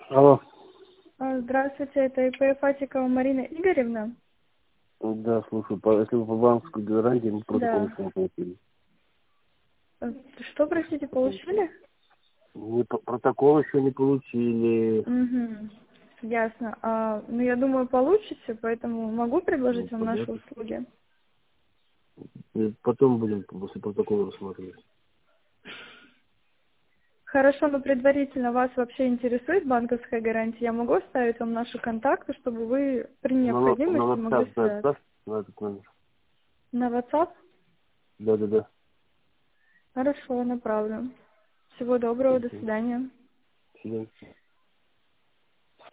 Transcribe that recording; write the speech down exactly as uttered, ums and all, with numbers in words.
Алло. А, Здравствуйте, это ИП Фатикова Марина Игоревна. Да, слушай, по, если вы по банковской гарантии, мы протокол Да. еще не получили. Э, Что, простите, получили? Мы по- протокол еще не получили. Угу. Ясно. А, ну, я думаю, получите, поэтому могу Ну, предложить вам наши понятно. услуги. И потом будем после протокола рассматривать. Хорошо, но предварительно вас вообще интересует банковская гарантия? Я могу оставить вам наши контакты, чтобы вы при На, на необходимости могли WhatsApp, да, связаться. да, на этот номер. На WhatsApp? Да, да, да. Хорошо, направлю. Всего доброго, до Спасибо. свидания. До свидания.